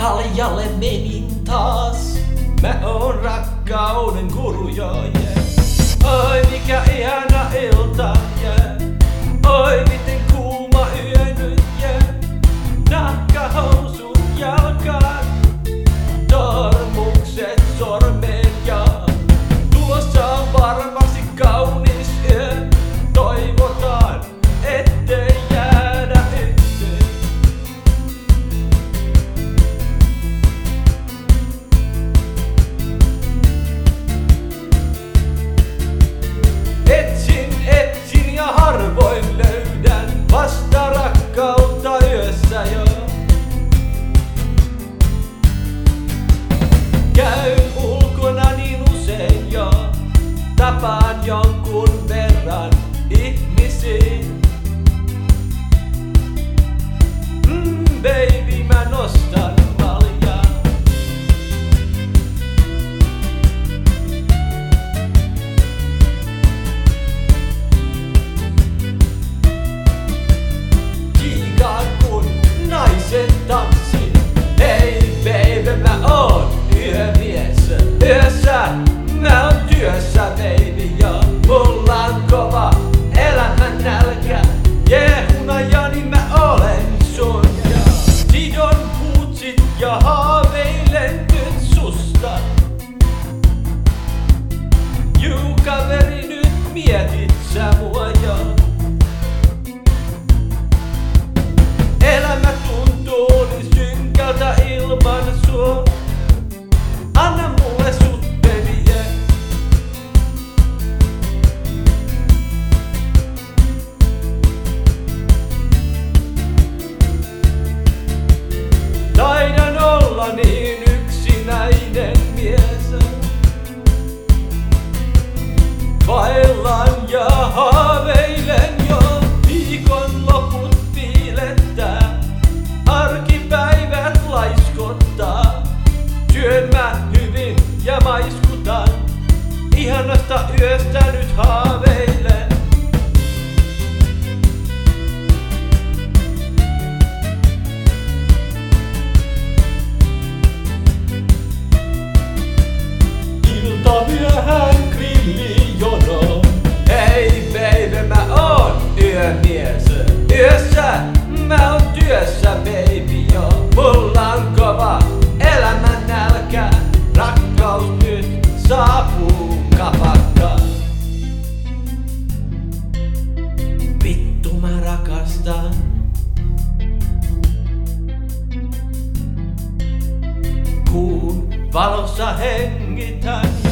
kaljalle menin taas. Mä oon rakkauden guru, joo, yeah. Oi mikä ihana ilta, yeah. Oi miten kuuma yö nyt, yeah. Nahkahousut jalkaan, sormukset sormeen ja tulossa on varmasti kaunis yö. Toivotaan, ettei jäädä yksin. Etsin ja harvoin löydän vasta rakkautta yössä jo. Käyn ulkona niin usein jo, tapaan jonkun verran ihmisiin. Baby, mä nostan maljaa. Kiikaan kun naiset tanssin. Hei baby, mä oon yömies. Yössä mä oon työssä baby, ja mulla on kova elämän nälkä. Jee, hunajani mä olen sun, ja sidon puutsit ja haaveilen nyt susta. Juu kaveri, nyt mietit sä mua jo. Elämä tuntuu niin synkältä ilman sua. Anna mulle sut, baby, yeah. Taidan olla niin yksinäinen mies. Vaellan ja haaveilen jo, viikonloput piilettää, arkipäivät laiskottaa. Syön mä hyvin ja maiskutan, ihanasta yöstä nyt haaveilen. Iltamyöhän grillijono. Hei baby, mä oon yömies. Yössä mä oon työssä baby, jo. Mulla on kova elämän nälkä. Rakkaus nyt saapuu kapakka. Vittu mä rakastan. Kuun valossa hengitän.